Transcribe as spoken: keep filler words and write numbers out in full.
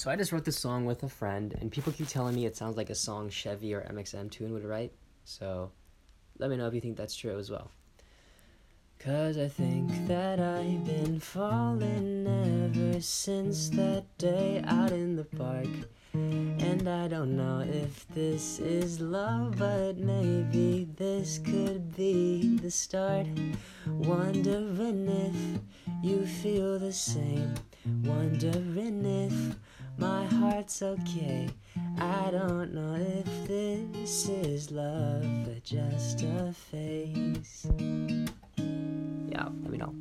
So I just wrote this song with a friend, and people keep telling me it sounds like a song Chevy or M X M Tune would write. So let me know if you think that's true as well. Cause I think that I've been falling ever since that day out in the park. And I don't know if this is love, but maybe this could be the start. Wondering if you feel the same. Wondering if my heart's okay. I don't know if this is love, but just a phase. Yeah, let me know.